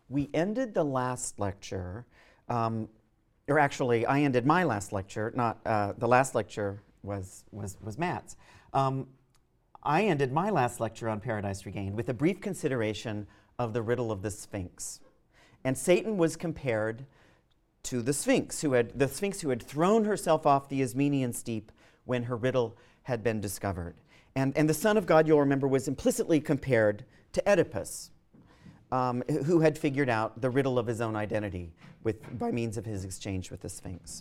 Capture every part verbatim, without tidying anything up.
we ended the last lecture, um, or actually, I ended my last lecture. Not uh, the last lecture was was was Matt's. Um, I ended my last lecture on Paradise Regained with a brief consideration of the riddle of the Sphinx, and Satan was compared to the Sphinx, who had the Sphinx who had thrown herself off the Ismenian steep when her riddle had been discovered. And, and the Son of God, you'll remember, was implicitly compared to Oedipus, um, who had figured out the riddle of his own identity with, by means of his exchange with the Sphinx.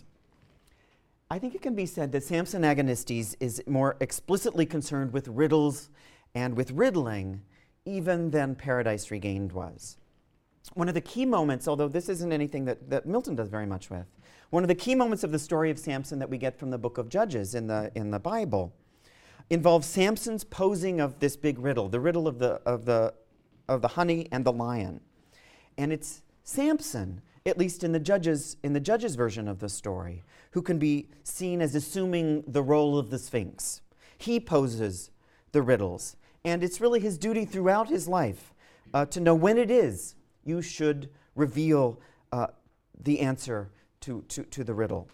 I think it can be said that Samson Agonistes is more explicitly concerned with riddles and with riddling even than Paradise Regained was. One of the key moments, although this isn't anything that, that Milton does very much with, one of the key moments of the story of Samson that we get from the book of Judges in the, in the Bible involves Samson's posing of this big riddle, the riddle of the, of, the, of the honey and the lion. And it's Samson, at least in the Judges, in the Judges version of the story, who can be seen as assuming the role of the Sphinx. He poses the riddles, and it's really his duty throughout his life uh, to know when it is you should reveal uh, the answer to, to, to the riddle,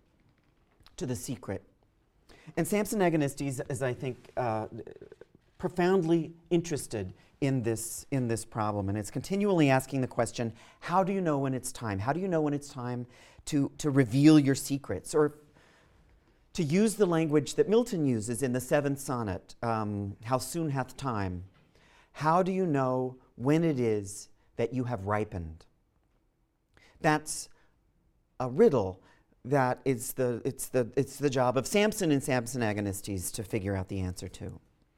to the secret. And Samson Agonistes is, I think, uh, profoundly interested in this, in this problem. And it's continually asking the question, how do you know when it's time? How do you know when it's time to, to reveal your secrets? Or to use the language that Milton uses in the seventh sonnet, um, how soon hath time? How do you know when it is that you have ripened? That's a riddle that is the, it's, the, it's the job of Samson and Samson Agonistes to figure out the answer to.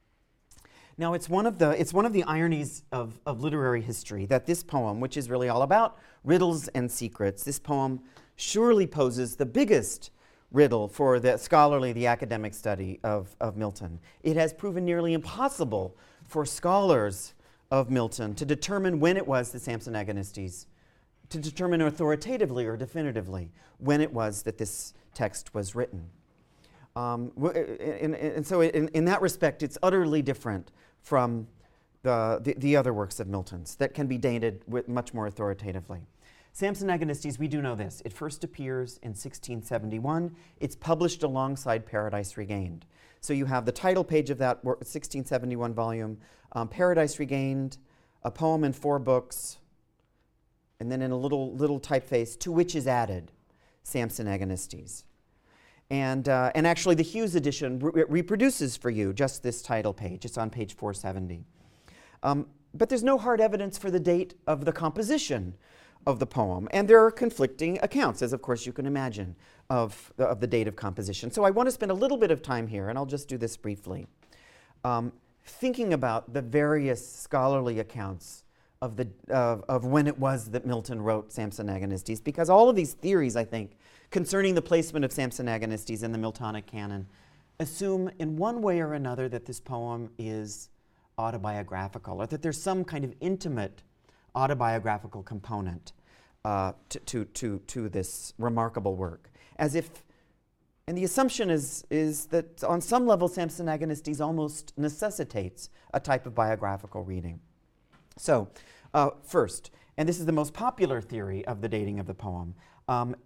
Now, it's one of the, it's one of the ironies of, of literary history that this poem, which is really all about riddles and secrets, this poem surely poses the biggest riddle for the scholarly, the academic study of, of Milton. It has proven nearly impossible for scholars of Milton to determine when it was that Samson Agonistes, to determine authoritatively or definitively when it was that this text was written. Um, and, and so in, in that respect, it's utterly different from the, the, the other works of Milton's that can be dated with much more authoritatively. Samson Agonistes, we do know this. It first appears in sixteen seventy-one. It's published alongside Paradise Regained. So you have the title page of that sixteen seventy-one volume, um, Paradise Regained, a poem in four books, and then in a little, little typeface, to which is added Samson Agonistes. And, uh, and actually the Hughes edition re- reproduces for you just this title page. It's on page four seventy. Um, but there's no hard evidence for the date of the composition of the poem. And there are conflicting accounts, as of course you can imagine, of, of the date of composition. So I want to spend a little bit of time here, and I'll just do this briefly, um, thinking about the various scholarly accounts of, the, of, of when it was that Milton wrote Samson Agonistes, because all of these theories, I think, concerning the placement of Samson Agonistes in the Miltonic canon assume in one way or another that this poem is autobiographical, or that there's some kind of intimate autobiographical component uh, to, to, to, to this remarkable work. As if, and the assumption is, is that on some level Samson Agonistes almost necessitates a type of biographical reading. So, uh, first, and this is the most popular theory of the dating of the poem, um,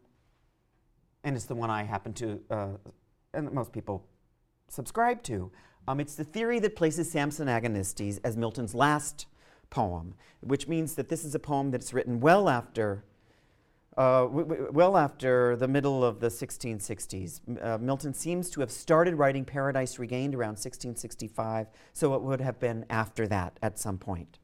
and it's the one I happen to, uh, and most people subscribe to. Um, it's the theory that places Samson Agonistes as Milton's last poem, which means that this is a poem that's written well after, uh, w- w- well after the middle of the sixteen sixties. Uh, Milton seems to have started writing Paradise Regained around sixteen sixty-five, so it would have been after that at some point,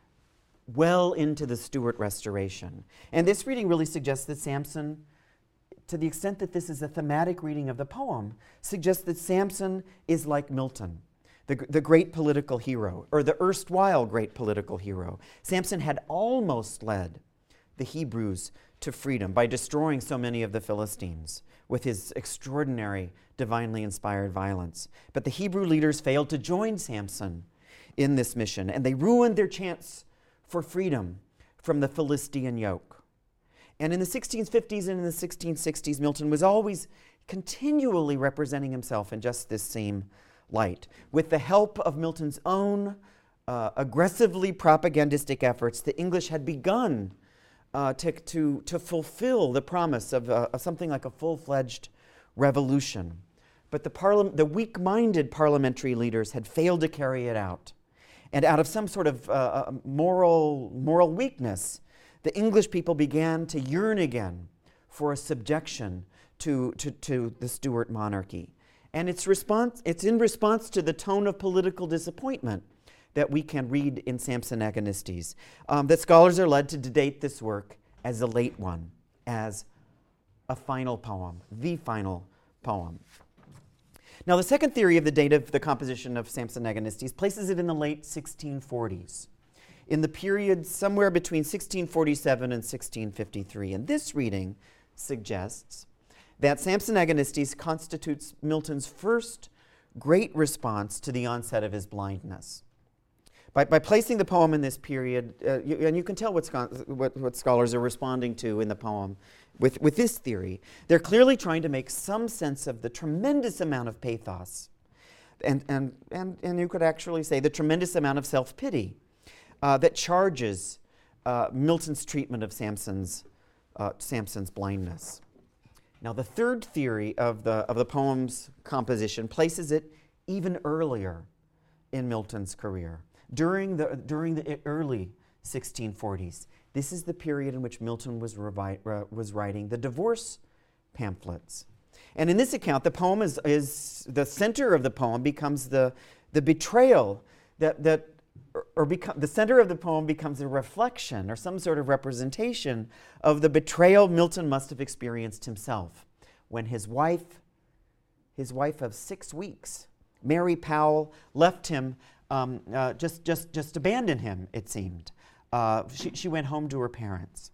well into the Stuart Restoration. And this reading really suggests that Samson, to the extent that this is a thematic reading of the poem, suggests that Samson is like Milton, the, the great political hero, or the erstwhile great political hero. Samson had almost led the Hebrews to freedom by destroying so many of the Philistines with his extraordinary, divinely inspired violence. But the Hebrew leaders failed to join Samson in this mission, and they ruined their chance for freedom from the Philistine yoke. And in the sixteen fifties and in the sixteen sixties, Milton was always continually representing himself in just this same light. With the help of Milton's own uh, aggressively propagandistic efforts, the English had begun uh, to, to, to fulfill the promise of, uh, of something like a full-fledged revolution. But the, parliament, the weak-minded parliamentary leaders had failed to carry it out. And out of some sort of uh, moral, moral weakness, the English people began to yearn again for a subjection to, to, to the Stuart monarchy. And it's, response, it's in response to the tone of political disappointment that we can read in Samson Agonistes um, that scholars are led to date this work as a late one, as a final poem, the final poem. Now, the second theory of the date of the composition of Samson Agonistes places it in the late sixteen forties, in the period somewhere between sixteen forty-seven and sixteen fifty-three. And this reading suggests that Samson Agonistes constitutes Milton's first great response to the onset of his blindness. By, by placing the poem in this period, uh, you, and you can tell what, scho- what, what scholars are responding to in the poem with, with this theory, they're clearly trying to make some sense of the tremendous amount of pathos, and, and, and, and you could actually say the tremendous amount of self-pity uh, that charges uh, Milton's treatment of Samson's, uh, Samson's blindness. Now, the third theory of the, of the poem's composition places it even earlier in Milton's career, during the, during the early sixteen forties. This is the period in which Milton was, revi- uh, was writing the divorce pamphlets. And in this account, the poem is, is the center of the poem becomes the, the betrayal that, that or, or become, the center of the poem becomes a reflection or some sort of representation of the betrayal Milton must have experienced himself when his wife, his wife of six weeks, Mary Powell, left him, um, uh, just, just, just abandoned him, it seemed. Uh, she, she went home to her parents.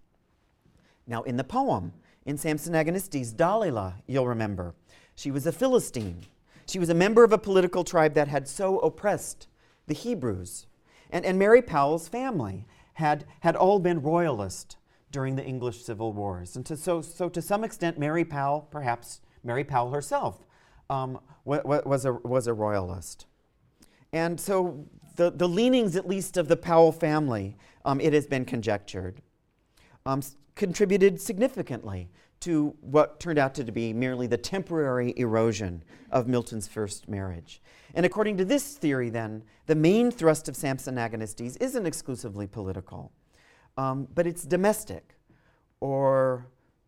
Now, in the poem, in Samson Agonistes, Dalila, you'll remember, she was a Philistine. She was a member of a political tribe that had so oppressed the Hebrews. And, and Mary Powell's family had, had all been royalist during the English Civil Wars. And to, so, so to some extent, Mary Powell, perhaps Mary Powell herself, um, w- w- was, a, was a royalist. And so the, the leanings, at least, of the Powell family, um, it has been conjectured, um, s- contributed significantly to what turned out to be merely the temporary erosion of Milton's first marriage. And according to this theory, then, the main thrust of Samson Agonistes isn't exclusively political, um, but it's domestic, or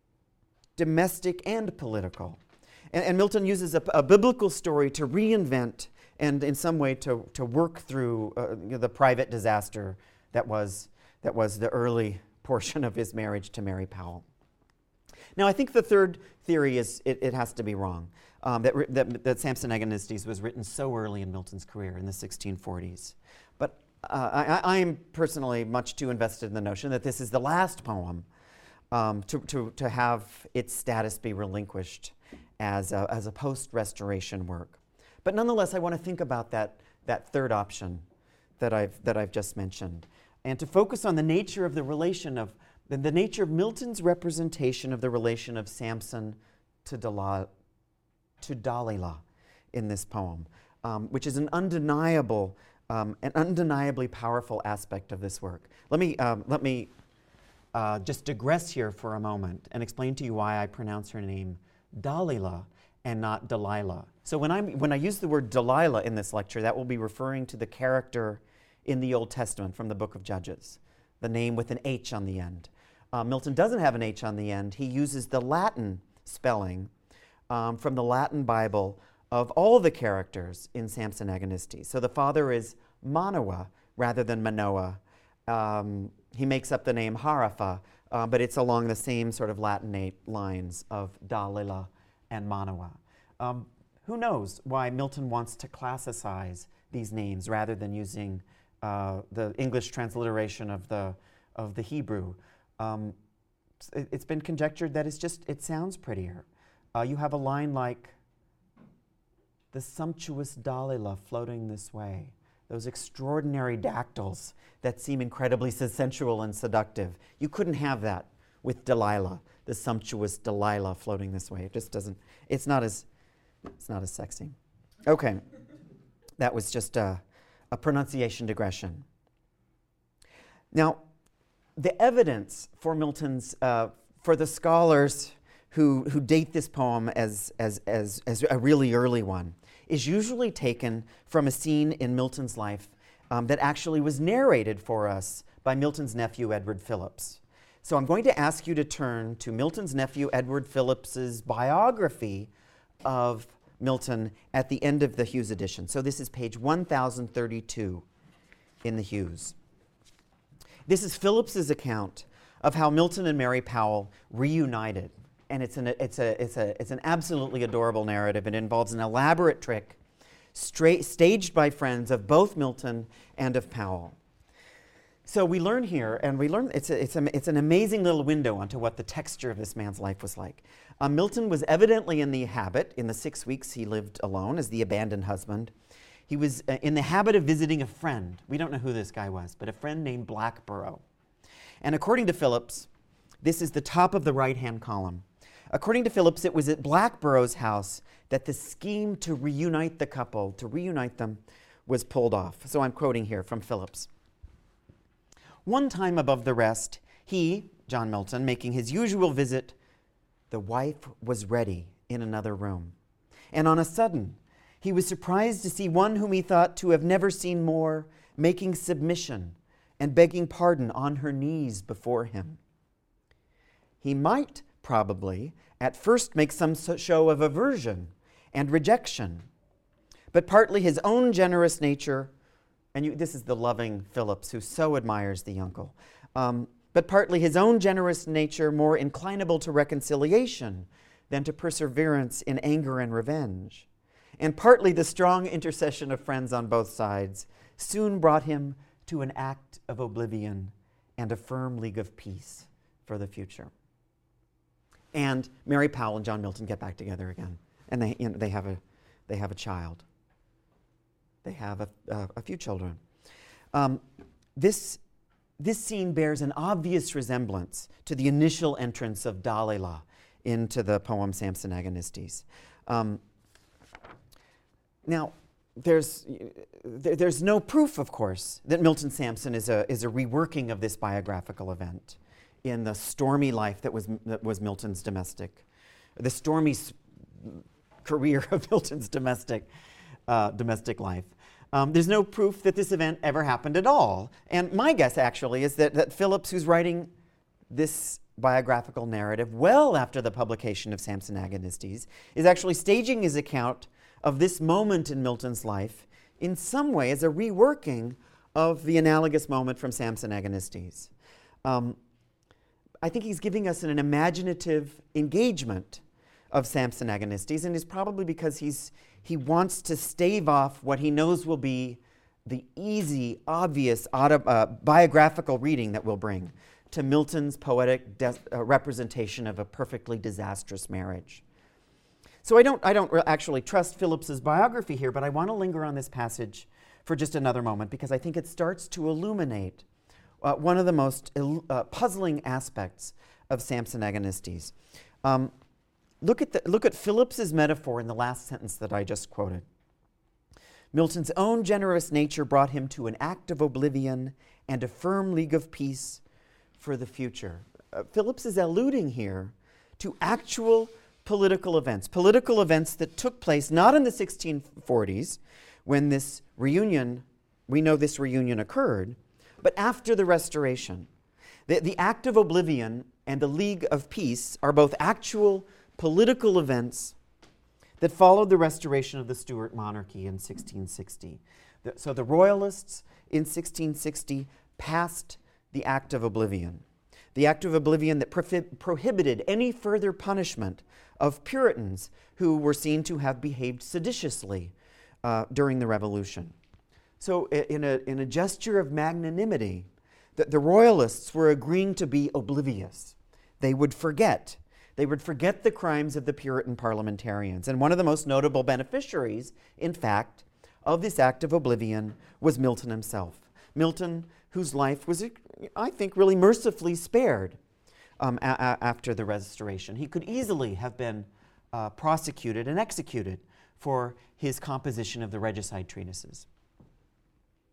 domestic and political. And, and Milton uses a, a biblical story to reinvent and in some way to, to work through uh, you know, the private disaster that was, that was the early portion of his marriage to Mary Powell. Now, I think the third theory is it, it has to be wrong, um, that, that, that Samson Agonistes was written so early in Milton's career in the sixteen forties. But uh, I, I am personally much too invested in the notion that this is the last poem um, to, to, to have its status be relinquished as a, as a post-restoration work. But nonetheless, I want to think about that, that third option that I've, that I've just mentioned, and to focus on the nature of the relation of, the, the nature of Milton's representation of the relation of Samson to, Dala, to Dalila in this poem, um, which is an undeniable, um, an undeniably powerful aspect of this work. Let me, um, let me uh, just digress here for a moment and explain to you why I pronounce her name Dalila and not Delilah. So when, I'm, when I use the word Delilah in this lecture, that will be referring to the character in the Old Testament from the book of Judges, the name with an H on the end. Uh, Milton doesn't have an H on the end. He uses the Latin spelling um, from the Latin Bible of all the characters in Samson Agonistes. So the father is Manoah rather than Manoah. Um, he makes up the name Harafa, uh, but it's along the same sort of Latinate lines of Dalila and Manoah. Um, who knows why Milton wants to classicize these names rather than using uh, the English transliteration of the, of the Hebrew. Um, it, it's been conjectured that it's just, it sounds prettier. Uh, you have a line like, the sumptuous Dalila floating this way, those extraordinary dactyls that seem incredibly sensual and seductive. You couldn't have that with Delilah, the sumptuous Delilah floating this way. It just doesn't, it's not as, it's not as sexy. Okay, that was just a, a pronunciation digression. Now, the evidence for Milton's, uh, for the scholars who, who date this poem as, as, as, as a really early one, is usually taken from a scene in Milton's life um, that actually was narrated for us by Milton's nephew, Edward Phillips. So I'm going to ask you to turn to Milton's nephew, Edward Phillips's biography of Milton at the end of the Hughes edition. So this is page one thousand thirty-two in the Hughes. This is Phillips's account of how Milton and Mary Powell reunited. And it's an, it's a, it's a, it's an absolutely adorable narrative. It involves an elaborate trick straight, staged by friends of both Milton and of Powell. So we learn here, and we learn, it's, a, it's, a, it's an amazing little window onto what the texture of this man's life was like. Uh, Milton was evidently in the habit, in the six weeks he lived alone as the abandoned husband, he was uh, in the habit of visiting a friend. We don't know who this guy was, but a friend named Blackborough. And according to Phillips, this is the top of the right-hand column. According to Phillips, it was at Blackborough's house that the scheme to reunite the couple, to reunite them, was pulled off. So I'm quoting here from Phillips. One time above the rest, he, John Milton, making his usual visit, the wife was ready in another room. And on a sudden, he was surprised to see one whom he thought to have never seen more, making submission and begging pardon on her knees before him. He might probably at first make some show of aversion and rejection, but partly his own generous nature, and you, this is the loving Phillips who so admires the uncle, um, but partly his own generous nature more inclinable to reconciliation than to perseverance in anger and revenge, and partly the strong intercession of friends on both sides, soon brought him to an act of oblivion and a firm league of peace for the future. And Mary Powell and John Milton get back together again, and they, you know, they have a, they have a child. They have a, uh, a few children. Um, this, this scene bears an obvious resemblance to the initial entrance of Dalila into the poem Samson Agonistes. Um, now, there's, there, there's no proof, of course, that Milton Samson is a, is a reworking of this biographical event in the stormy life that was, that was Milton's domestic, the stormy s- career of Milton's domestic, uh, domestic life. Um, there's no proof that this event ever happened at all. And my guess, actually, is that, that Phillips, who's writing this biographical narrative well after the publication of Samson Agonistes, is actually staging his account of this moment in Milton's life in some way as a reworking of the analogous moment from Samson Agonistes. Um, I think he's giving us an, an imaginative engagement of Samson Agonistes, and it's probably because he's, he wants to stave off what he knows will be the easy, obvious auto, uh, biographical reading that we'll bring to Milton's poetic de- uh, representation of a perfectly disastrous marriage. So I don't, I don't re- actually trust Phillips's biography here, but I want to linger on this passage for just another moment because I think it starts to illuminate Uh, one of the most il- uh, puzzling aspects of Samson Agonistes. Um, look at the, look at Phillips's metaphor in the last sentence that I just quoted. Milton's own generous nature brought him to an act of oblivion and a firm league of peace for the future. Uh, Phillips is alluding here to actual political events, political events that took place not in the sixteen forties when this reunion, we know this reunion occurred, but after the Restoration. The, the act of oblivion and the League of Peace are both actual political events that followed the restoration of the Stuart monarchy in sixteen sixty. The, so the Royalists in sixteen sixty passed the Act of Oblivion, the Act of Oblivion that prohi- prohibited any further punishment of Puritans who were seen to have behaved seditiously uh, during the Revolution. So in a, in a gesture of magnanimity, the, the Royalists were agreeing to be oblivious. They would forget. They would forget the crimes of the Puritan parliamentarians. And one of the most notable beneficiaries, in fact, of this act of oblivion was Milton himself. Milton, whose life was, I think, really mercifully spared um, a- a- after the Restoration. He could easily have been uh, prosecuted and executed for his composition of the Regicide treatises.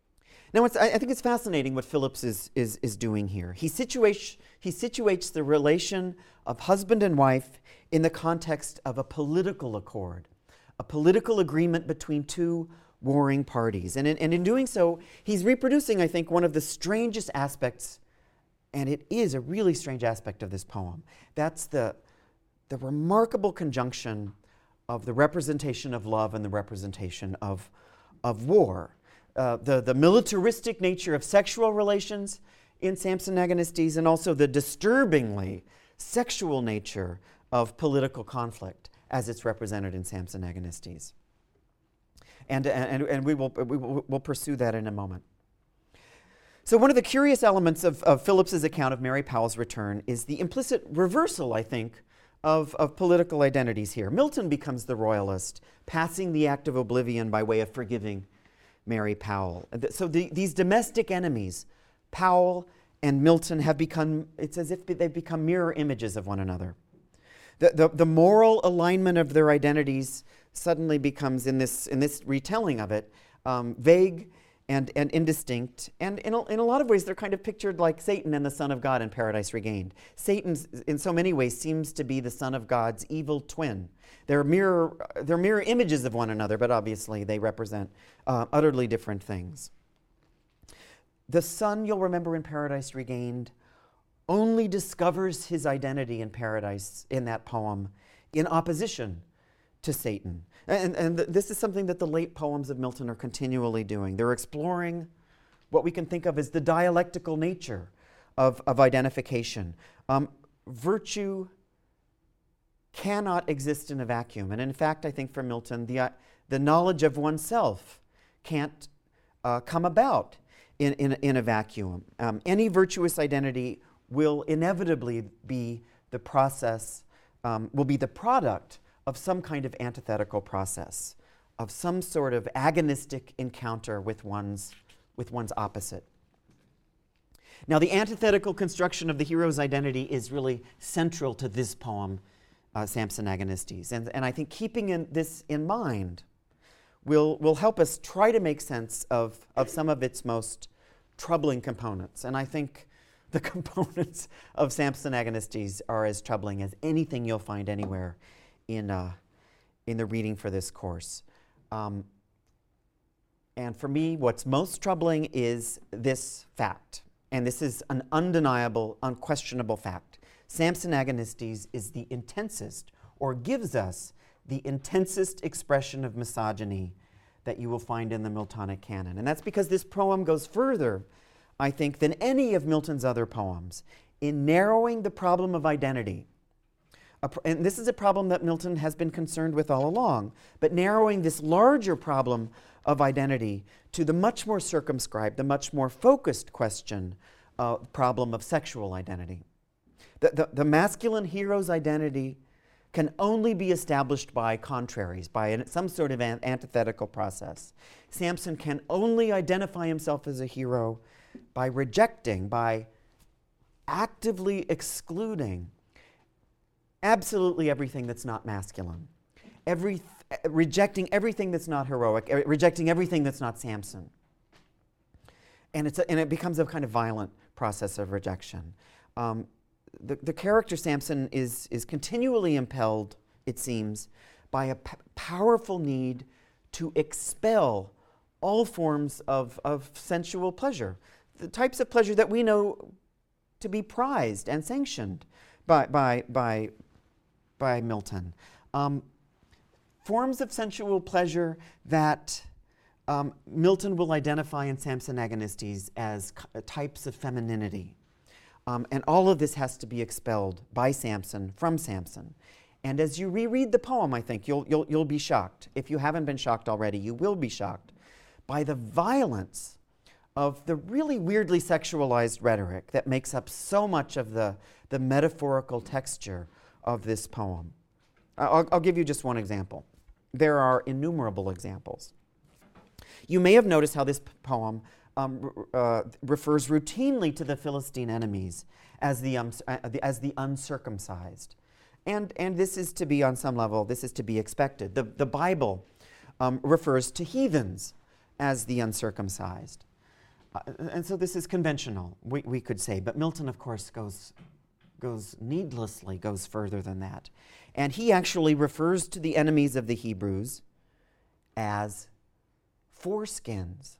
Now, it's, I, I think it's fascinating what Phillips is, is, is doing here. He situates, he situates the relation of husband and wife in the context of a political accord, a political agreement between two warring parties. And in, and in doing so, he's reproducing, I think, one of the strangest aspects, and it is a really strange aspect of this poem. That's the, the remarkable conjunction of the representation of love and the representation of, of war. Uh, the, the militaristic nature of sexual relations in Samson Agonistes, and also the disturbingly sexual nature of political conflict as it's represented in Samson Agonistes. And, and, and we, will, we will we'll pursue that in a moment. So one of the curious elements of, of Phillips's account of Mary Powell's return is the implicit reversal, I think, of, of political identities here. Milton becomes the royalist, passing the act of oblivion by way of forgiving Mary Powell. So the, these domestic enemies, Powell and Milton, have become, it's as if they've become mirror images of one another. The, the, the moral alignment of their identities suddenly becomes, in this, in this retelling of it, um, vague and, and indistinct. And in a, in a lot of ways, they're kind of pictured like Satan and the Son of God in Paradise Regained. Satan, in so many ways, seems to be the Son of God's evil twin. They're mirror, they're mirror images of one another, but obviously they represent uh, utterly different things. The Son, you'll remember in Paradise Regained, only discovers his identity in paradise, in that poem, in opposition to Satan. And, and th- this is something that the late poems of Milton are continually doing. They're exploring what we can think of as the dialectical nature of, of identification. Um, virtue cannot exist in a vacuum. And in fact, I think for Milton, the, uh, the knowledge of oneself can't uh, come about in, in, in a vacuum. Um, any virtuous identity will inevitably be the process, um, will be the product of some kind of antithetical process, of some sort of agonistic encounter with one's, with one's opposite. Now, the antithetical construction of the hero's identity is really central to this poem, uh, Samson Agonistes. And, and I think keeping in this in mind will, will help us try to make sense of, of some of its most troubling components. And I think the components of Samson Agonistes are as troubling as anything you'll find anywhere in, uh, in the reading for this course. Um, and for me, what's most troubling is this fact. And this is an undeniable, unquestionable fact. Samson Agonistes is the intensest, or gives us the intensest expression of misogyny that you will find in the Miltonic canon. And that's because this poem goes further, I think, than any of Milton's other poems in narrowing the problem of identity. Pr- and this is a problem that Milton has been concerned with all along, but narrowing this larger problem of identity to the much more circumscribed, the much more focused question, uh, problem of sexual identity. The, the, the masculine hero's identity can only be established by contraries, by an, some sort of an, antithetical process. Samson can only identify himself as a hero by rejecting, by actively excluding absolutely everything that's not masculine, every, rejecting everything that's not heroic, er, rejecting everything that's not Samson. And, it's a, and it becomes a kind of violent process of rejection. Um, the, the character Samson is, is continually impelled, it seems, by a p- powerful need to expel all forms of, of sensual pleasure, the types of pleasure that we know to be prized and sanctioned by, by, by, by Milton. Um, forms of sensual pleasure that um, Milton will identify in Samson Agonistes as c- types of femininity. Um, and all of this has to be expelled by Samson, from Samson. And as you reread the poem, I think, you'll, you'll, you'll be shocked. If you haven't been shocked already, you will be shocked by the violence of the really weirdly sexualized rhetoric that makes up so much of the, the metaphorical texture of this poem. I'll, I'll give you just one example. There are innumerable examples. You may have noticed how this poem um, uh, refers routinely to the Philistine enemies as the, um, as the uncircumcised. And, and this is to be, on some level, this is to be expected. The, the Bible um, refers to heathens as the uncircumcised. Uh, and so this is conventional, we, we could say, but Milton, of course, goes, goes needlessly, goes further than that. And he actually refers to the enemies of the Hebrews as foreskins.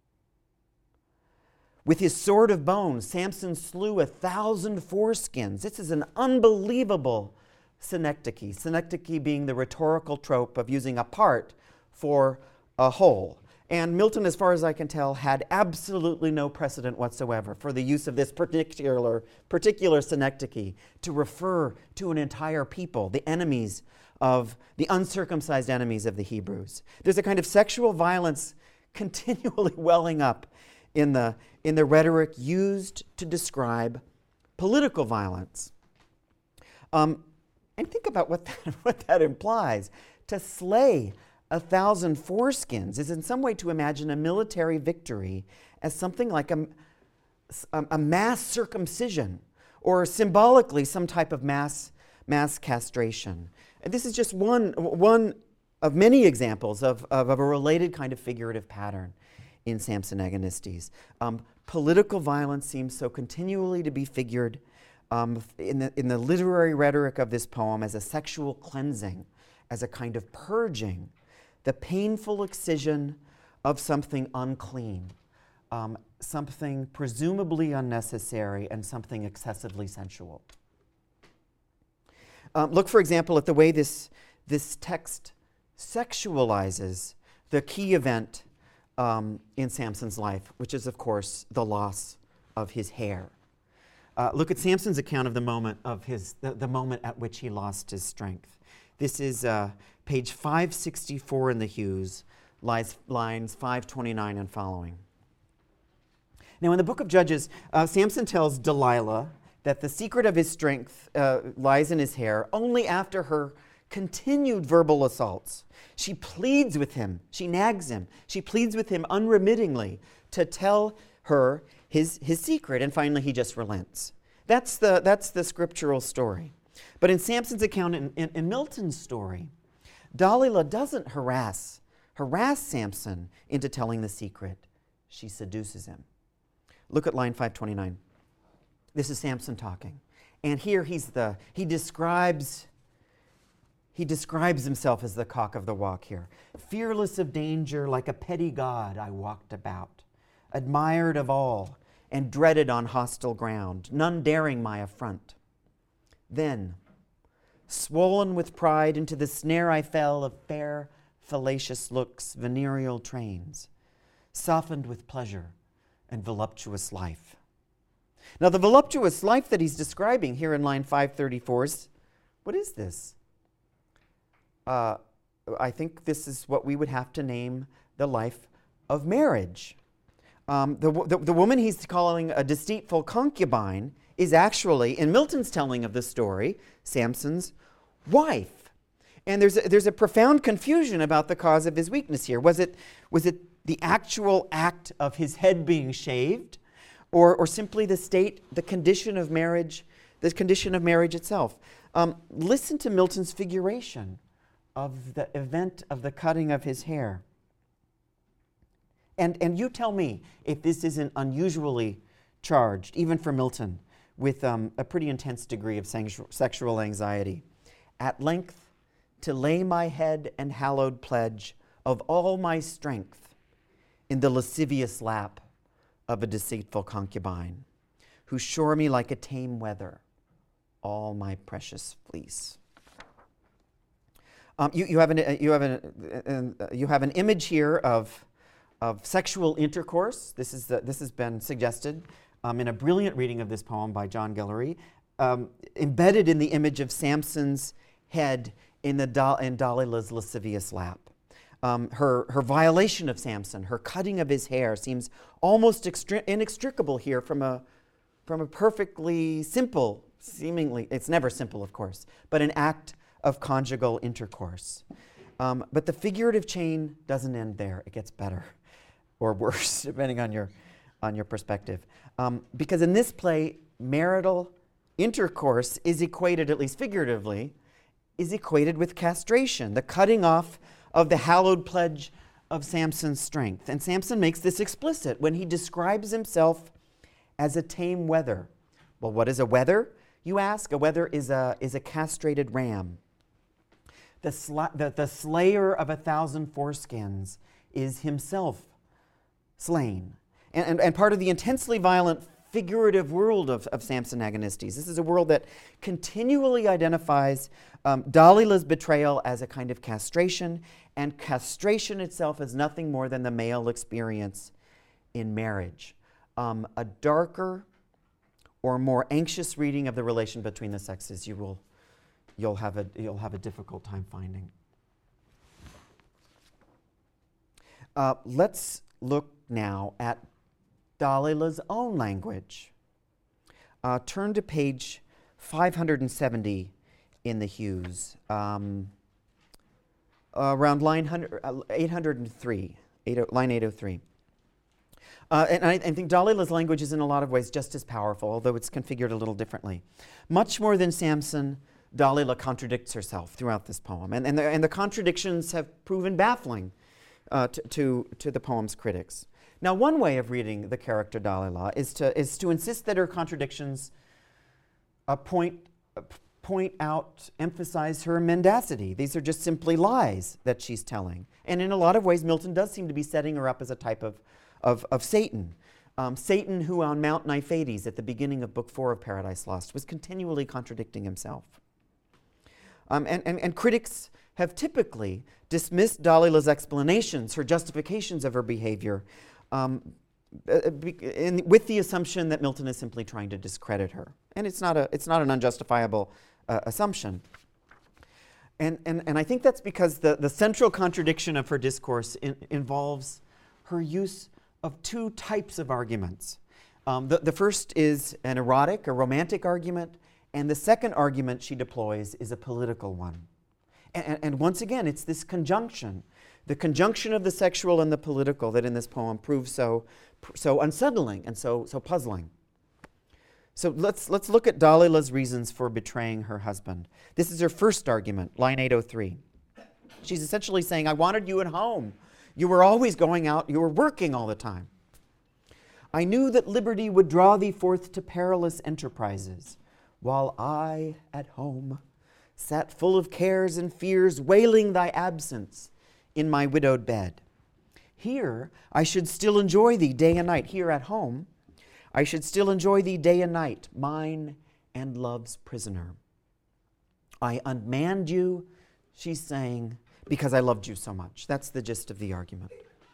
With his sword of bone, Samson slew a thousand foreskins. This is an unbelievable synecdoche. Synecdoche being the rhetorical trope of using a part for a whole. And Milton, as far as I can tell, had absolutely no precedent whatsoever for the use of this particular, particular synecdoche to refer to an entire people, the enemies of, the uncircumcised enemies of the Hebrews. There's a kind of sexual violence continually welling up in the, in the rhetoric used to describe political violence. Um, and think about what that, what that implies. To slay a thousand foreskins is in some way to imagine a military victory as something like a, a, a mass circumcision, or symbolically some type of mass, mass castration. And this is just one, one of many examples of, of, of a related kind of figurative pattern in Samson Agonistes. Um, political violence seems so continually to be figured um, in, the, in the literary rhetoric of this poem as a sexual cleansing, as a kind of purging, the painful excision of something unclean, um, something presumably unnecessary, and something excessively sensual. Um, look, for example, at the way this, this text sexualizes the key event um, in Samson's life, which is, of course, the loss of his hair. Uh, look at Samson's account of the moment of his the, the moment at which he lost his strength. This is uh, page five sixty-four in the Hughes, lies, lines five twenty-nine and following. Now, in the book of Judges, uh, Samson tells Delilah that the secret of his strength uh, lies in his hair only after her continued verbal assaults. She pleads with him, she nags him, she pleads with him unremittingly to tell her his, his secret, and finally he just relents. That's the, that's the scriptural story. But in Samson's account, in, in, in Milton's story, Delilah doesn't harass, harass Samson into telling the secret. She seduces him. Look at line five twenty-nine. This is Samson talking. And here he's the, he describes, he describes himself as the cock of the walk here. Fearless of danger, like a petty god, I walked about, admired of all, and dreaded on hostile ground, none daring my affront. Then, swollen with pride, into the snare I fell of fair, fallacious looks, venereal trains, softened with pleasure and voluptuous life. Now, the voluptuous life that he's describing here in line five thirty-four is, what is this? Uh, I think this is what we would have to name the life of marriage. Um, the, the, the woman he's calling a deceitful concubine is actually, in Milton's telling of the story, Samson's wife. And there's a, there's a profound confusion about the cause of his weakness here. Was it, was it the actual act of his head being shaved, or, or simply the state, the condition of marriage, the condition of marriage itself? Um, listen to Milton's figuration of the event of the cutting of his hair. And, and you tell me if this isn't unusually charged, even for Milton, with um, a pretty intense degree of sexual anxiety. At length, to lay my head and hallowed pledge of all my strength in the lascivious lap of a deceitful concubine, who shore me like a tame wether all my precious fleece. Um, you, you have an you have an uh, you have an image here of of sexual intercourse. This is the, this has been suggested um, in a brilliant reading of this poem by John Guillory, um, embedded in the image of Samson's head in the da- in Dalilah's lascivious lap. Um, her her violation of Samson, her cutting of his hair, seems almost extri- inextricable here from a from a perfectly simple, seemingly, it's never simple, of course, but an act of conjugal intercourse. Um, but the figurative chain doesn't end there. It gets better or worse, depending on your, on your perspective. Um, because in this play, marital intercourse is equated, at least figuratively, is equated with castration, the cutting off of the hallowed pledge of Samson's strength. And Samson makes this explicit when he describes himself as a tame wether. Well, what is a wether, you ask? A wether is a, is a castrated ram. The, sla- the, the slayer of a thousand foreskins is himself slain. And, and, and part of the intensely violent figurative world of, of Samson Agonistes. This is a world that continually identifies um, Dalilah's betrayal as a kind of castration, and castration itself is nothing more than the male experience in marriage. Um, a darker or more anxious reading of the relation between the sexes you will, you'll have a, you'll have a difficult time finding. Uh, let's look now at Dalilah's own language. Uh, turn to page five hundred seventy in the Hughes, um, uh, around line eight hundred three, line eight oh three. Uh, and I, I think Dalilah's language is in a lot of ways just as powerful, although it's configured a little differently. Much more than Samson, Dalilah contradicts herself throughout this poem, and, and, the, and the contradictions have proven baffling uh, to, to, to the poem's critics. Now, one way of reading the character Dalilah is to, is to insist that her contradictions uh, point, uh, point out, emphasize her mendacity. These are just simply lies that she's telling. And in a lot of ways, Milton does seem to be setting her up as a type of, of, of Satan. Um, Satan, who on Mount Niphates at the beginning of Book Four of Paradise Lost was continually contradicting himself. Um, and, and, and critics have typically dismissed Dalilah's explanations, her justifications of her behavior, Um, in, with the assumption that Milton is simply trying to discredit her. And it's not, a, it's not an unjustifiable uh, assumption. And, and, and I think that's because the, the central contradiction of her discourse in, involves her use of two types of arguments. Um, the, the first is an erotic, a romantic argument, and the second argument she deploys is a political one. And, and once again, it's this conjunction, the conjunction of the sexual and the political, that in this poem proves so, so unsettling and so, so puzzling. So let's, let's look at Dalilah's reasons for betraying her husband. This is her first argument, line eight oh three. She's essentially saying, I wanted you at home. You were always going out. You were working all the time. I knew that liberty would draw thee forth to perilous enterprises, while I at home sat full of cares and fears, wailing thy absence in my widowed bed. Here I should still enjoy thee day and night. Here at home, I should still enjoy thee day and night, mine and love's prisoner. I unmanned you, she's saying, because I loved you so much. That's the gist of the argument.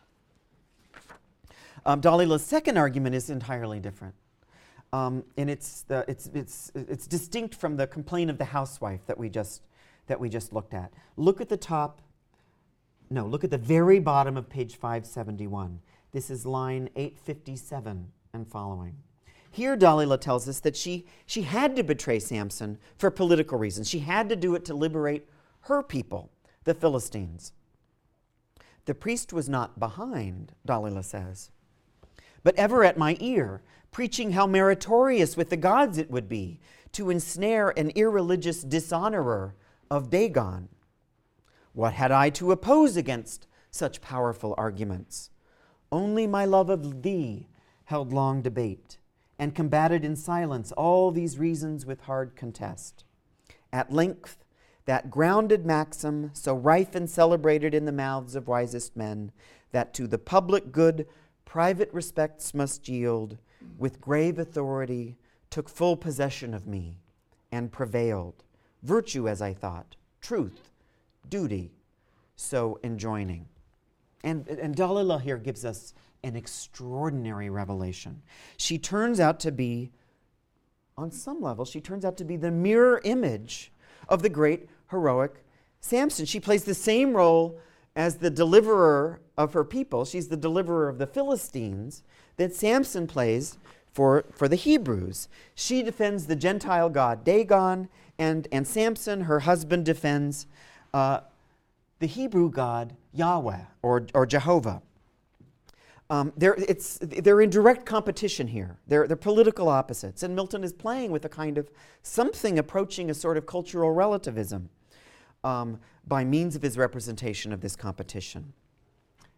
Um, Dalilah's second argument is entirely different. Um, and it's, the, it's, it's, it's distinct from the complaint of the housewife that we just, that we just looked at. Look at the top. No, look at the very bottom of page five seventy-one. This is line eight fifty-seven and following. Here Dalilah tells us that she, she had to betray Samson for political reasons. She had to do it to liberate her people, the Philistines. The priest was not behind, Dalilah says, but ever at my ear, preaching how meritorious with the gods it would be to ensnare an irreligious dishonorer of Dagon. What had I to oppose against such powerful arguments? Only my love of thee held long debate, and combated in silence all these reasons with hard contest. At length, that grounded maxim, so rife and celebrated in the mouths of wisest men, that to the public good private respects must yield, with grave authority took full possession of me, and prevailed, virtue as I thought, truth, duty, so enjoining. And, and Dalilah here gives us an extraordinary revelation. She turns out to be, on some level, she turns out to be the mirror image of the great heroic Samson. She plays the same role as the deliverer of her people. She's the deliverer of the Philistines that Samson plays for, for the Hebrews. She defends the Gentile god Dagon, and, and Samson, her husband, defends uh, the Hebrew god Yahweh or, or Jehovah. Um, they're, it's, they're in direct competition here. They're, they're political opposites. And Milton is playing with a kind of something approaching a sort of cultural relativism um, by means of his representation of this competition.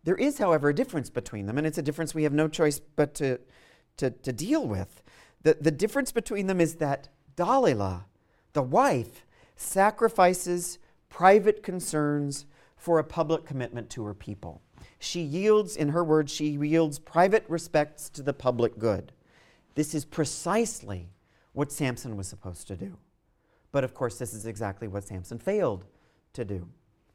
There is, however, a difference between them, and it's a difference we have no choice but to, to, to deal with. The, the difference between them is that Dalila, the wife, sacrifices private concerns for a public commitment to her people. She yields, in her words, she yields private respects to the public good. This is precisely what Samson was supposed to do. But of course, this is exactly what Samson failed to do.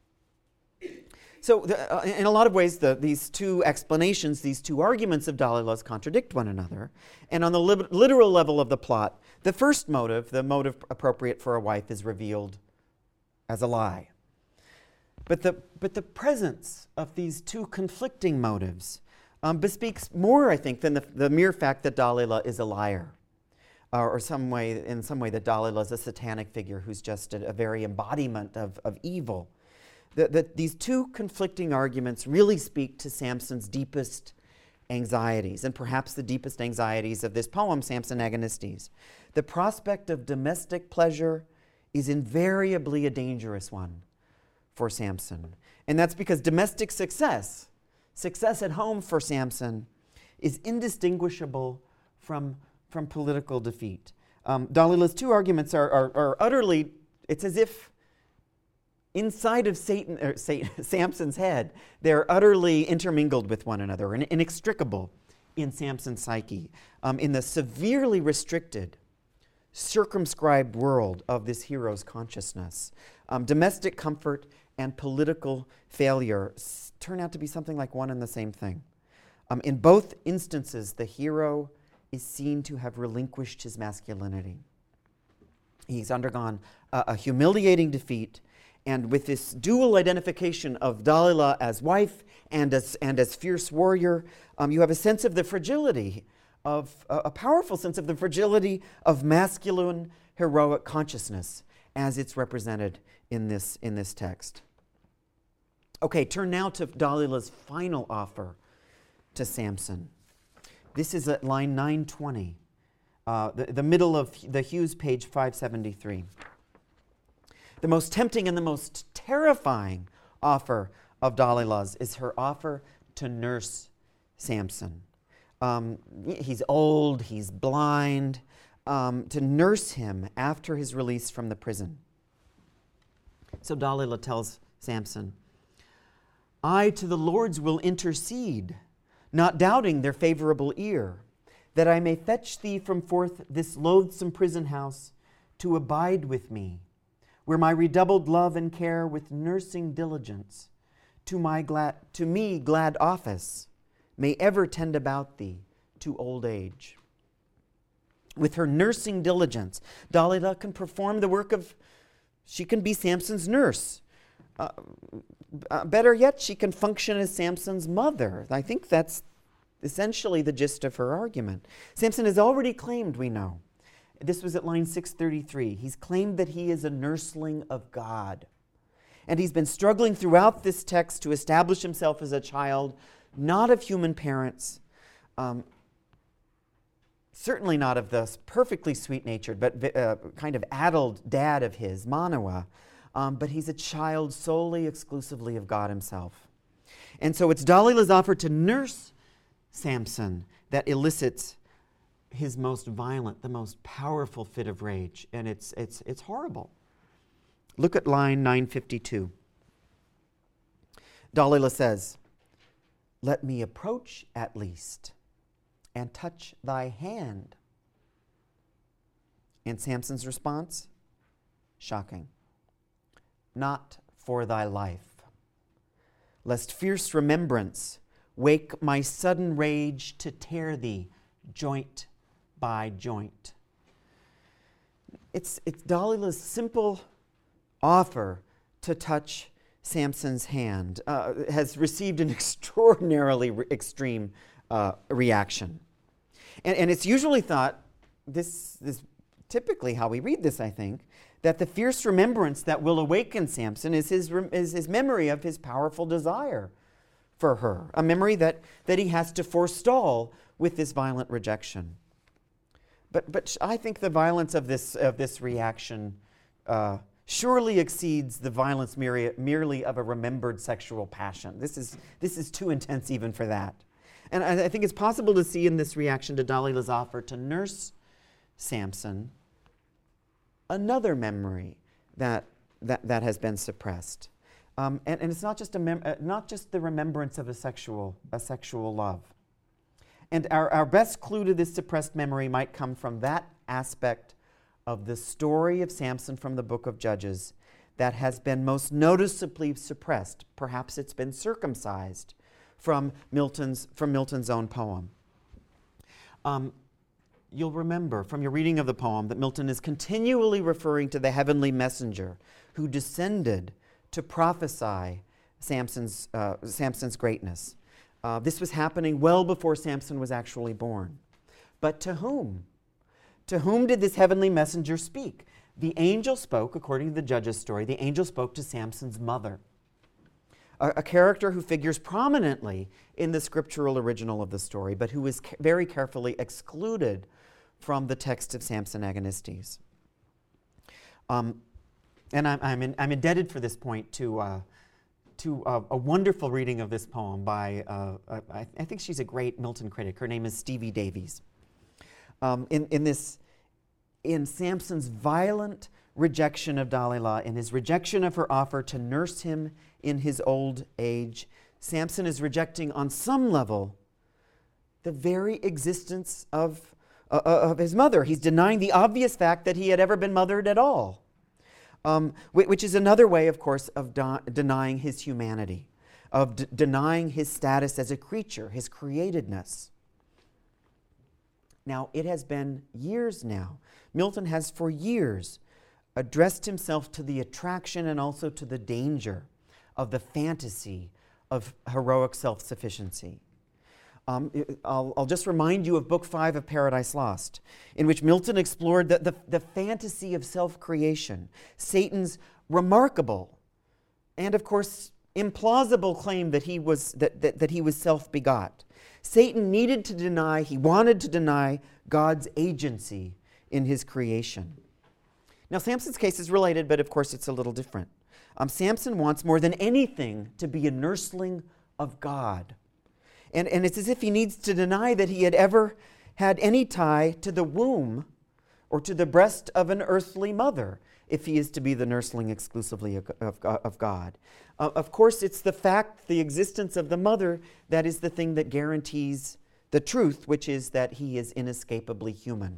So the, uh, in a lot of ways, the, these two explanations, these two arguments of Dalila's contradict one another. And on the li- literal level of the plot, the first motive, the motive appropriate for a wife, is revealed as a lie. But the, but the presence of these two conflicting motives um, bespeaks more, I think, than the, the mere fact that Dalila is a liar. Uh, or some way, in some way that Dalila is a satanic figure who's just a, a very embodiment of, of evil. That, that these two conflicting arguments really speak to Samson's deepest anxieties, and perhaps the deepest anxieties of this poem, Samson Agonistes. The prospect of domestic pleasure is invariably a dangerous one for Samson. And that's because domestic success, success at home for Samson, is indistinguishable from, from political defeat. Um, Dalila's two arguments are, are, are utterly, it's as if inside of Satan, or Satan, Samson's head, they're utterly intermingled with one another and inextricable in Samson's psyche. Um, in the severely restricted, circumscribed world of this hero's consciousness, um, domestic comfort and political failure s- turn out to be something like one and the same thing. Um, in both instances, the hero is seen to have relinquished his masculinity. He's undergone a, a humiliating defeat. And with this dual identification of Dalila as wife and as, and as fierce warrior, um, you have a sense of the fragility, of uh, a powerful sense of the fragility of masculine heroic consciousness as it's represented in this, in this text. Okay, turn now to Dalila's final offer to Samson. This is at line nine twenty, uh, the, the middle of the Hughes page five seventy-three. The most tempting and the most terrifying offer of Dalila's is her offer to nurse Samson. Um, he's old, he's blind, um, to nurse him after his release from the prison. So Dalila tells Samson, I to the Lord's will intercede, not doubting their favorable ear, that I may fetch thee from forth this loathsome prison house to abide with me, where my redoubled love and care with nursing diligence to my glad to me glad office may ever tend about thee to old age. With her nursing diligence, Dalila can perform the work of, she can be Samson's nurse. Uh, uh, better yet, she can function as Samson's mother. I think that's essentially the gist of her argument. Samson has already claimed, we know, this was at line six thirty-three. He's claimed that he is a nursling of God. And he's been struggling throughout this text to establish himself as a child, not of human parents, um, certainly not of the perfectly sweet-natured, but uh, kind of addled dad of his, Manoah. Um, but he's a child solely, exclusively of God himself. And so it's Dalila's offer to nurse Samson that elicits his most violent, the most powerful fit of rage. And it's, it's, it's horrible. Look at line nine fifty-two. Dalila says, let me approach at least and touch thy hand. And Samson's response? Shocking. Not for thy life, lest fierce remembrance wake my sudden rage to tear thee joint by joint. It's, it's Dalila's simple offer to touch Samson's hand uh, has received an extraordinarily re- extreme uh, reaction. And, and it's usually thought, this is typically how we read this, I think, that the fierce remembrance that will awaken Samson is his, is his memory of his powerful desire for her, a memory that, that he has to forestall with this violent rejection. But, but I think the violence of this, of this reaction uh, surely exceeds the violence mere- merely of a remembered sexual passion. This is, this is too intense even for that. And I, I think it's possible to see in this reaction to Dalila's offer to nurse Samson another memory that, that, that has been suppressed. Um, and, and it's not just, a mem- uh, not just the remembrance of a sexual, a sexual love. And our, our best clue to this suppressed memory might come from that aspect of the story of Samson from the book of Judges that has been most noticeably suppressed. Perhaps it's been circumcised from Milton's, from Milton's own poem. Um, you'll remember from your reading of the poem that Milton is continually referring to the heavenly messenger who descended to prophesy Samson's, uh, Samson's greatness. Uh, this was happening well before Samson was actually born. But to whom? To whom did this heavenly messenger speak? The angel spoke, according to the Judges story, the angel spoke to Samson's mother, a, a character who figures prominently in the scriptural original of the story, but who is ca- very carefully excluded from the text of Samson Agonistes. Um, and I'm, I'm, in, I'm indebted for this point to uh, to uh, a wonderful reading of this poem by, uh, uh, I, I think she's a great Milton critic. Her name is Stevie Davies. Um, in, in this, in Samson's violent rejection of Dalilah, in his rejection of her offer to nurse him in his old age, Samson is rejecting on some level the very existence of, uh, of his mother. He's denying the obvious fact that he had ever been mothered at all. Um, which is another way, of course, of de- denying his humanity, of d- denying his status as a creature, his createdness. Now, it has been years now. Milton has for years addressed himself to the attraction and also to the danger of the fantasy of heroic self-sufficiency. Um, I'll, I'll just remind you of Book Five of Paradise Lost, in which Milton explored the, the, the fantasy of self-creation, Satan's remarkable and, of course, implausible claim that he was, that, that, that he was self-begot. Satan needed to deny, he wanted to deny God's agency in his creation. Now, Samson's case is related, but of course it's a little different. Um, Samson wants more than anything to be a nursling of God. And, and it's as if he needs to deny that he had ever had any tie to the womb or to the breast of an earthly mother, if he is to be the nursling exclusively of, of, of God. Uh, of course, it's the fact, the existence of the mother, that is the thing that guarantees the truth, which is that he is inescapably human.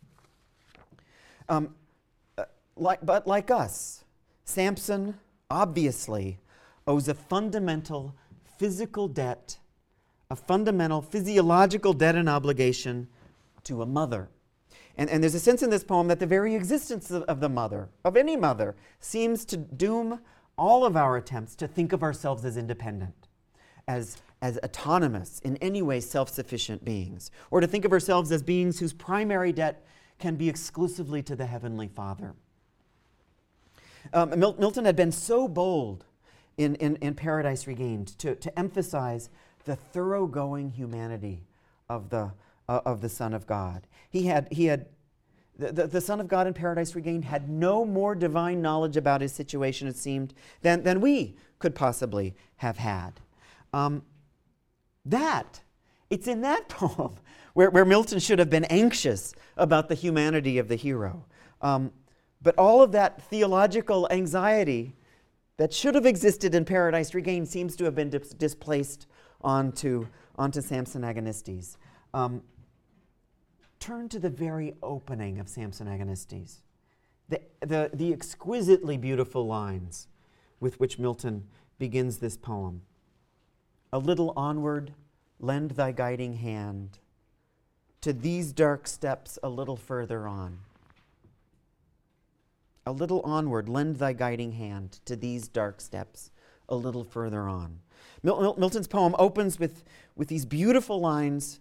Um, uh, like, but like us, Samson obviously owes a fundamental physical debt, a fundamental physiological debt and obligation to a mother. And, and there's a sense in this poem that the very existence of, of the mother, of any mother, seems to doom all of our attempts to think of ourselves as independent, as, as autonomous, in any way self-sufficient beings, or to think of ourselves as beings whose primary debt can be exclusively to the Heavenly Father. Um, Mil- Milton had been so bold in, in, in Paradise Regained to, to emphasize the thoroughgoing humanity of the, uh, of the Son of God. He had, he had the, the, the Son of God in Paradise Regained had no more divine knowledge about his situation, it seemed, than, than we could possibly have had. Um, that, it's in that poem where, where Milton should have been anxious about the humanity of the hero. Um, but all of that theological anxiety that should have existed in Paradise Regained seems to have been dis- displaced onto, onto Samson Agonistes. Um, turn to the very opening of Samson Agonistes, the, the, the exquisitely beautiful lines with which Milton begins this poem. A little onward, lend thy guiding hand, to these dark steps a little further on. A little onward, lend thy guiding hand, to these dark steps a little further on. Mil- Mil- Milton's poem opens with, with these beautiful lines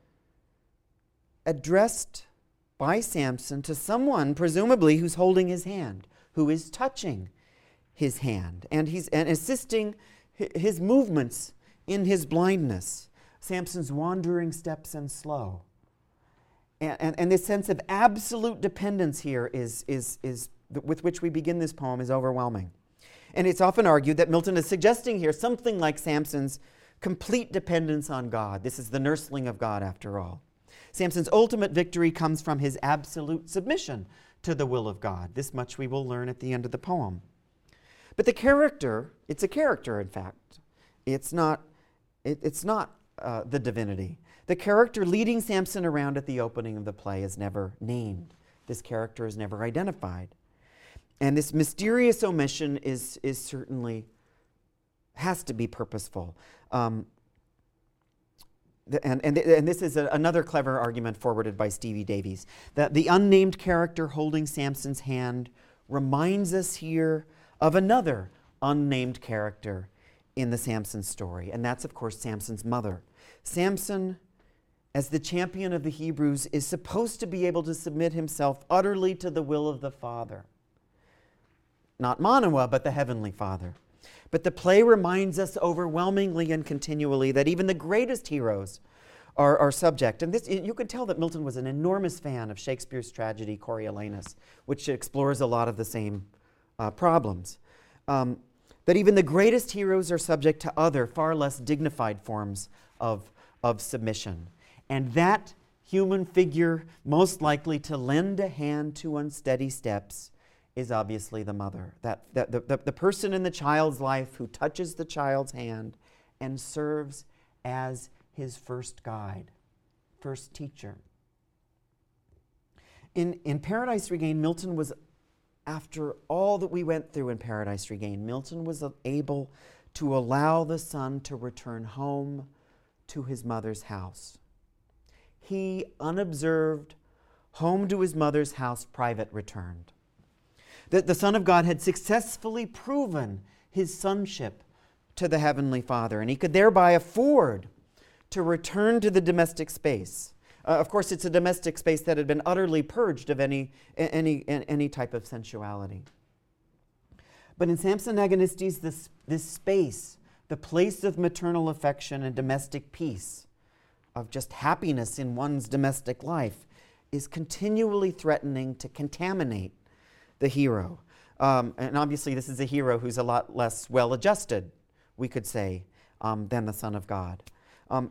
addressed by Samson to someone, presumably, who's holding his hand, who is touching his hand, and he's and assisting his movements in his blindness. Samson's wandering steps and slow. And, and, and this sense of absolute dependence here is, is, is th- with which we begin this poem is overwhelming. And it's often argued that Milton is suggesting here something like Samson's complete dependence on God. This is the nursling of God, after all. Samson's ultimate victory comes from his absolute submission to the will of God. This much we will learn at the end of the poem. But the character, it's a character, in fact. It's not, it, it's not uh, the divinity. The character leading Samson around at the opening of the play is never named. This character is never identified. And this mysterious omission is, is certainly, has to be purposeful. Um, the, and, and, and this is a, another clever argument forwarded by Stevie Davies, that the unnamed character holding Samson's hand reminds us here of another unnamed character in the Samson story, and that's, of course, Samson's mother. Samson, as the champion of the Hebrews, is supposed to be able to submit himself utterly to the will of the Father. Not Manoah, but the Heavenly Father. But the play reminds us overwhelmingly and continually that even the greatest heroes are, are subject. And this, you could tell that Milton was an enormous fan of Shakespeare's tragedy Coriolanus, which explores a lot of the same uh, problems. Um, that even the greatest heroes are subject to other, far less dignified forms of, of submission. And that human figure most likely to lend a hand to unsteady steps is obviously the mother. That, that the, the, the person in the child's life who touches the child's hand and serves as his first guide, first teacher. In, in Paradise Regained, Milton was, after all that we went through in Paradise Regained, Milton was able to allow the son to return home to his mother's house. He, unobserved, home to his mother's house, private returned. That the Son of God had successfully proven his sonship to the Heavenly Father, and he could thereby afford to return to the domestic space. Uh, of course, it's a domestic space that had been utterly purged of any, any, any type of sensuality. But in Samson Agonistes, this, this space, the place of maternal affection and domestic peace, of just happiness in one's domestic life, is continually threatening to contaminate the hero. Um, and obviously this is a hero who's a lot less well-adjusted, we could say, um, than the Son of God. Um,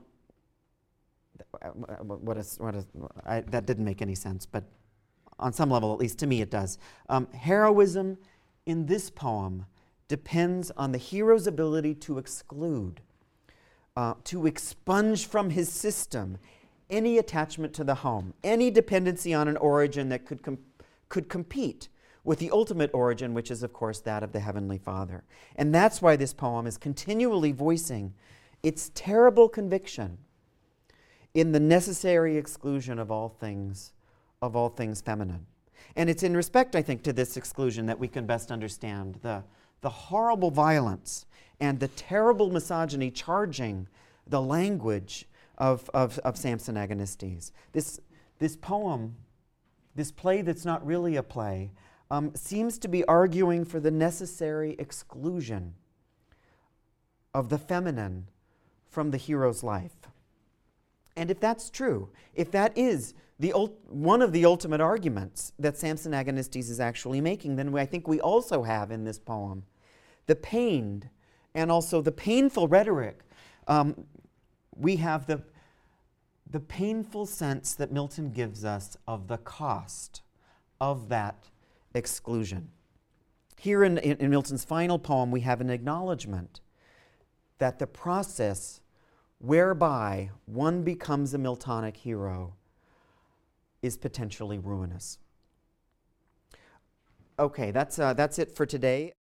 what is, what is, I, that didn't make any sense, but on some level, at least to me, it does. Um, heroism in this poem depends on the hero's ability to exclude, uh, to expunge from his system any attachment to the home, any dependency on an origin that could, com- could compete with the ultimate origin, which is, of course, that of the Heavenly Father. And that's why this poem is continually voicing its terrible conviction in the necessary exclusion of all things, of all things feminine. And it's in respect, I think, to this exclusion that we can best understand the, the horrible violence and the terrible misogyny charging the language of, of, of Samson Agonistes. This, this poem, this play that's not really a play, um, seems to be arguing for the necessary exclusion of the feminine from the hero's life. And if that's true, if that is the ult- one of the ultimate arguments that Samson Agonistes is actually making, then we, I think we also have in this poem the pained and also the painful rhetoric. Um, we have the, the painful sense that Milton gives us of the cost of that exclusion. Here in, in, in Milton's final poem, we have an acknowledgement that the process whereby one becomes a Miltonic hero is potentially ruinous. Okay, that's, uh, that's it for today.